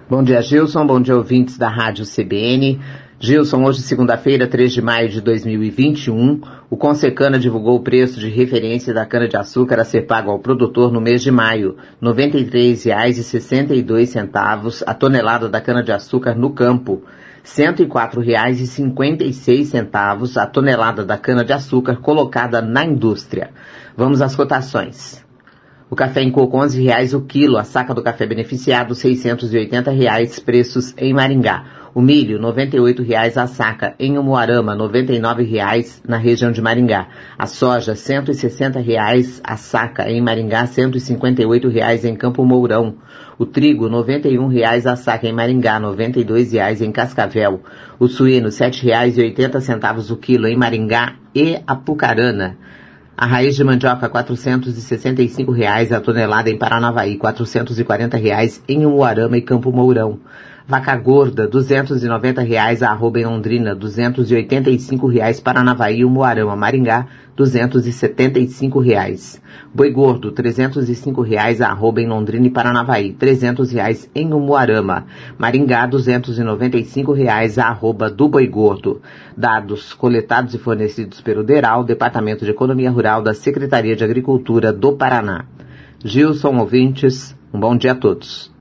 Bom dia, Gilson. Bom dia, ouvintes da Rádio CBN. Gilson, hoje, segunda-feira, 3 de maio de 2021, o Consecana divulgou o preço de referência da cana-de-açúcar a ser pago ao produtor no mês de maio, R$ 93,62 a tonelada da cana-de-açúcar no campo, R$ 104,56 a tonelada da cana-de-açúcar colocada na indústria. Vamos às cotações. O café em coco, R$ 11,00 o quilo, a saca do café beneficiado, R$ 680, preços em Maringá. O milho, R$ 98,00 a saca, em Umuarama, R$ 99,00 na região de Maringá. A soja, R$ 160,00 a saca, em Maringá, R$ 158,00 em Campo Mourão. O trigo, R$ 91,00 a saca, em Maringá, R$ 92,00 em Cascavel. O suíno, R$ 7,80 o quilo, em Maringá e Apucarana. A raiz de mandioca, R$ 465,00 a tonelada em Paranavaí, R$ 440,00 em Umuarama e Campo Mourão. Vaca gorda, R$ 290,00 a arroba em Londrina, R$ 285,00 Paranavaí, Umuarama, Maringá, R$ 275,00. Boi gordo, R$ 305,00 a arroba em Londrina e Paranavaí, R$ 300,00 em Umuarama. Maringá, R$ 295,00 a arroba do boi gordo. Dados coletados e fornecidos pelo DERAL, Departamento de Economia Rural da Secretaria de Agricultura do Paraná. Gilson, ouvintes, um bom dia a todos.